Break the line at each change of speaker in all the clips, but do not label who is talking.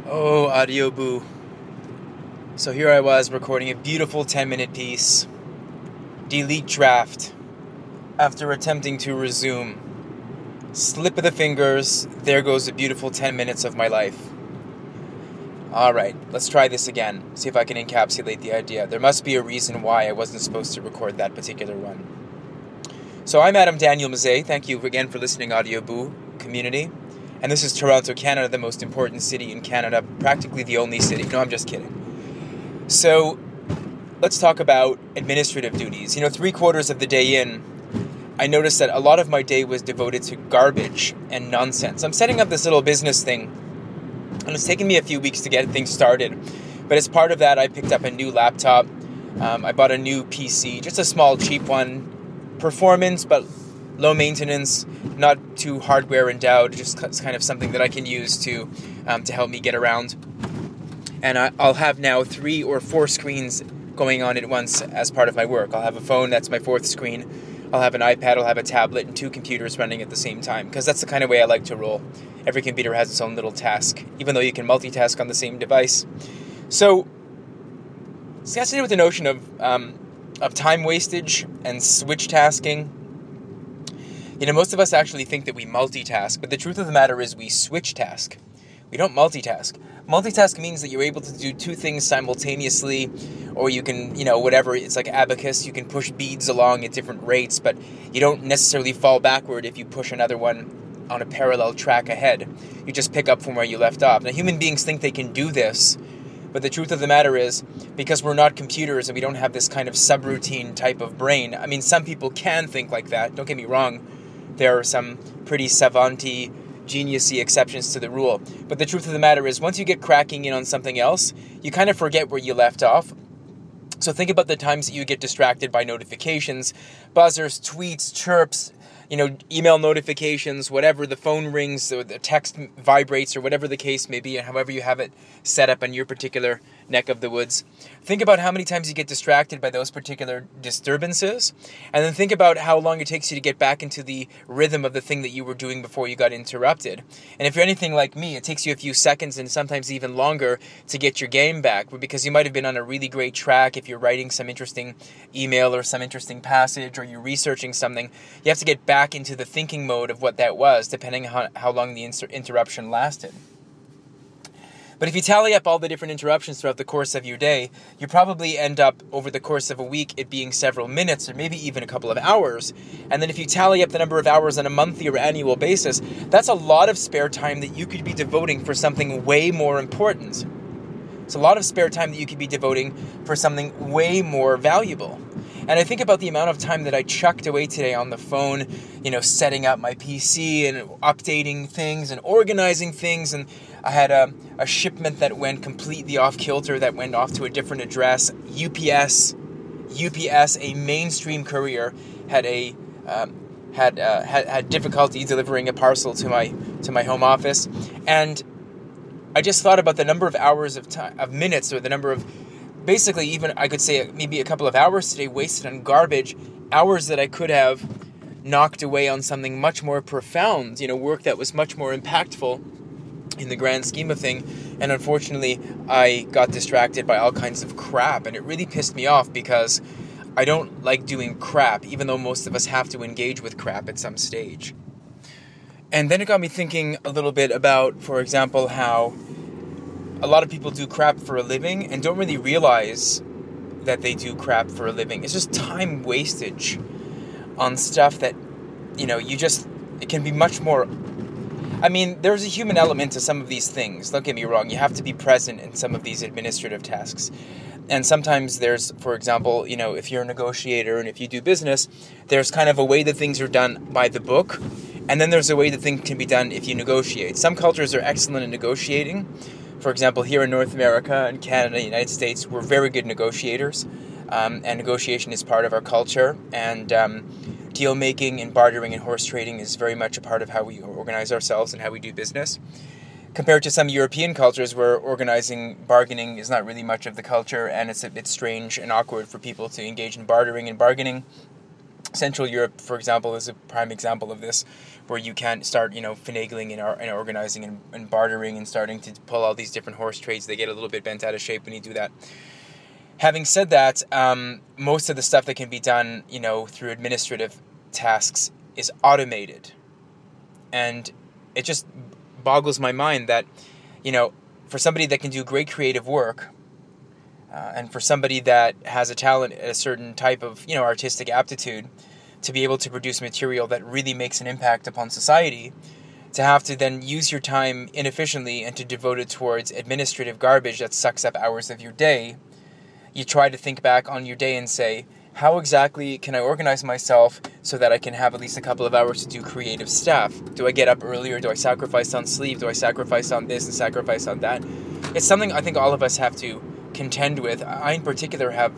Oh, Audio Boo. So here I was recording a beautiful 10-minute piece. Delete draft. After attempting to resume. Slip of the fingers, there goes a beautiful 10 minutes of my life. Alright, let's try this again. See if I can encapsulate the idea. There must be a reason why I wasn't supposed to record that particular one. So I'm Adam Daniel Mazet. Thank you again for listening, Audio Boo community. And this is Toronto, Canada, the most important city in Canada, practically the only city. No, I'm just kidding. So, let's talk about administrative duties. 3/4 of the day in, I noticed that a lot of my day was devoted to garbage and nonsense. I'm setting up this little business thing, and it's taken me a few weeks to get things started. But as part of that, I picked up a new laptop. I bought a new PC, just a small, cheap one. Performance, but low maintenance, not too hardware endowed, just kind of something that I can use to help me get around. And I'll have now 3 or 4 screens going on at once as part of my work. I'll have a phone, that's my 4th screen. I'll have an iPad, I'll have a tablet, and 2 computers running at the same time, because that's the kind of way I like to roll. Every computer has its own little task, even though you can multitask on the same device. So, it's got to do with the notion of time wastage and switch tasking. Most of us actually think that we multitask, but the truth of the matter is we switch task. We don't multitask. Multitask means that you're able to do 2 things simultaneously, or you can, whatever, it's like abacus, you can push beads along at different rates, but you don't necessarily fall backward if you push another one on a parallel track ahead. You just pick up from where you left off. Now, human beings think they can do this, but the truth of the matter is, because we're not computers and we don't have this kind of subroutine type of brain, some people can think like that, don't get me wrong, there are some pretty savant-y, geniusy exceptions to the rule. But the truth of the matter is, once you get cracking in on something else, you kind of forget where you left off. So think about the times that you get distracted by notifications, buzzers, tweets, chirps, email notifications, whatever, the phone rings, or the text vibrates, or whatever the case may be, and however you have it set up in your particular neck of the woods. Think about how many times you get distracted by those particular disturbances, and then think about how long it takes you to get back into the rhythm of the thing that you were doing before you got interrupted. And if you're anything like me, it takes you a few seconds and sometimes even longer to get your game back, because you might have been on a really great track. If you're writing some interesting email or some interesting passage, or you're researching something, you have to get back into the thinking mode of what that was, depending on how long the interruption lasted. But if you tally up all the different interruptions throughout the course of your day, you probably end up, over the course of a week, it being several minutes or maybe even a couple of hours. And then if you tally up the number of hours on a monthly or annual basis, that's a lot of spare time that you could be devoting for something way more important. It's a lot of spare time that you could be devoting for something way more valuable. And I think about the amount of time that I chucked away today on the phone, setting up my PC and updating things and organizing things. And I had a shipment that went completely off kilter, that went off to a different address. UPS, a mainstream courier, had difficulty delivering a parcel to my home office, and I just thought about the number of hours of minutes, or the number of, basically even I could say maybe a couple of hours today wasted on garbage, hours that I could have knocked away on something much more profound, work that was much more impactful in the grand scheme of thing. And unfortunately, I got distracted by all kinds of crap, and it really pissed me off, because I don't like doing crap, even though most of us have to engage with crap at some stage. And then it got me thinking a little bit about, for example, how a lot of people do crap for a living and don't really realize that they do crap for a living. It's just time wastage on stuff that, it can be much more. There's a human element to some of these things. Don't get me wrong. You have to be present in some of these administrative tasks. And sometimes there's, for example, if you're a negotiator and if you do business, there's kind of a way that things are done by the book. And then there's a way that things can be done if you negotiate. Some cultures are excellent in negotiating. For example, here in North America and Canada and the United States, we're very good negotiators. And negotiation is part of our culture. And deal making and bartering and horse trading is very much a part of how we organize ourselves and how we do business. Compared to some European cultures where bargaining is not really much of the culture, and it's a bit strange and awkward for people to engage in bartering and bargaining. Central Europe, for example, is a prime example of this, where you can start, finagling and organizing and bartering and starting to pull all these different horse trades. They get a little bit bent out of shape when you do that. Having said that, most of the stuff that can be done, through administrative tasks is automated. And it just boggles my mind that, for somebody that can do great creative work, and for somebody that has a talent, a certain type of, artistic aptitude, to be able to produce material that really makes an impact upon society, to have to then use your time inefficiently and to devote it towards administrative garbage that sucks up hours of your day, you try to think back on your day and say, how exactly can I organize myself so that I can have at least a couple of hours to do creative stuff? Do I get up earlier? Do I sacrifice on sleep? Do I sacrifice on this and sacrifice on that? It's something I think all of us have to contend with. I in particular have,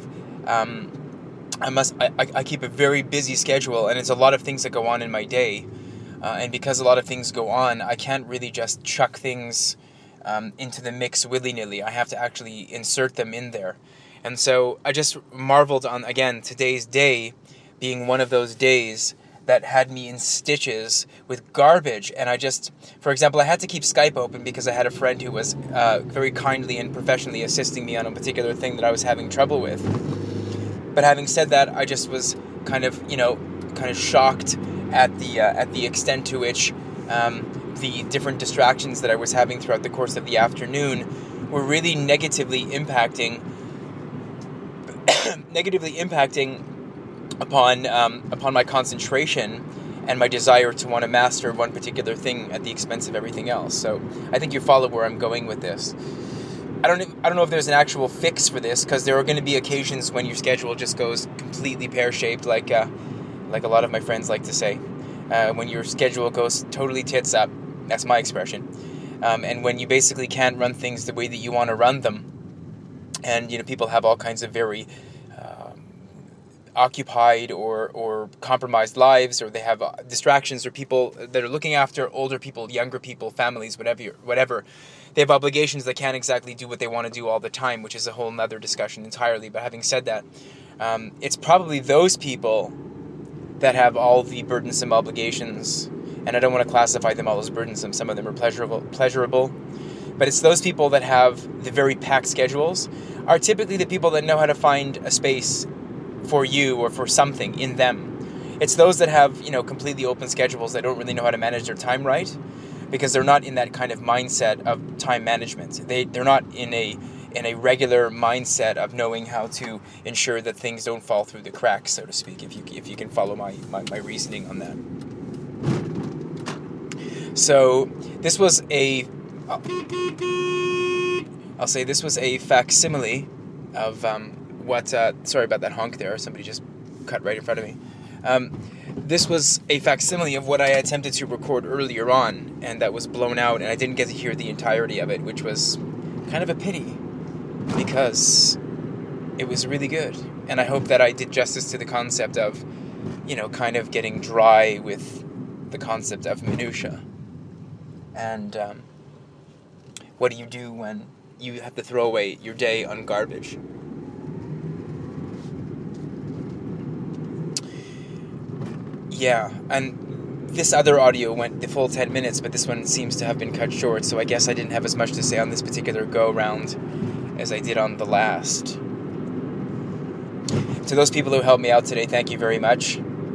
I keep a very busy schedule, and it's a lot of things that go on in my day. And because a lot of things go on, I can't really just chuck things into the mix willy-nilly. I have to actually insert them in there. And so I just marveled on, again, today's day being one of those days that had me in stitches with garbage. And for example, I had to keep Skype open because I had a friend who was very kindly and professionally assisting me on a particular thing that I was having trouble with. But having said that, I just was kind of shocked at the extent to which the different distractions that I was having throughout the course of the afternoon were really negatively impacting upon my concentration and my desire to want to master one particular thing at the expense of everything else. So I think you follow where I'm going with this. I don't know if there's an actual fix for this, because there are going to be occasions when your schedule just goes completely pear-shaped, like a lot of my friends like to say. When your schedule goes totally tits up, that's my expression. And when you basically can't run things the way that you want to run them. And, people have all kinds of very occupied or compromised lives, or they have distractions, or people that are looking after older people, younger people, families, whatever. They have obligations that can't exactly do what they want to do all the time, which is a whole nother discussion entirely. But having said that, it's probably those people that have all the burdensome obligations, and I don't want to classify them all as burdensome. Some of them are pleasurable. But it's those people that have the very packed schedules are typically the people that know how to find a space for you or for something in them. It's those that have, completely open schedules that don't really know how to manage their time right, because they're not in that kind of mindset of time management. They're not in a regular mindset of knowing how to ensure that things don't fall through the cracks, so to speak, if you can follow my reasoning on that. So this was I'll say this was a facsimile of sorry about that honk there. Somebody just cut right in front of me. This was a facsimile of what I attempted to record earlier on, and that was blown out, and I didn't get to hear the entirety of it, which was kind of a pity, because it was really good. And I hope that I did justice to the concept of, kind of getting dry with the concept of minutia. And what do you do when you have to throw away your day on garbage? Yeah, and this other audio went the full 10 minutes, but this one seems to have been cut short, so I guess I didn't have as much to say on this particular go-round as I did on the last. To those people who helped me out today, thank you very much.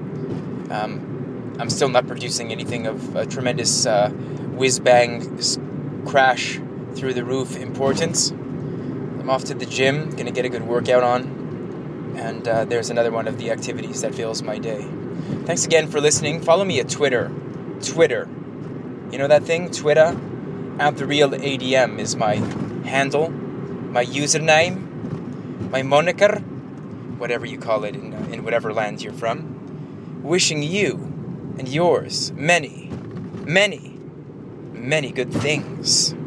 I'm still not producing anything of a tremendous whiz-bang crash through the roof importance. I'm off to the gym, gonna get a good workout on, and there's another one of the activities that fills my day. Thanks again for listening. Follow me at Twitter. You know that thing? Twitter? @TheRealADM is my handle, my username, my moniker, whatever you call it in whatever land you're from. Wishing you and yours many, many, many good things.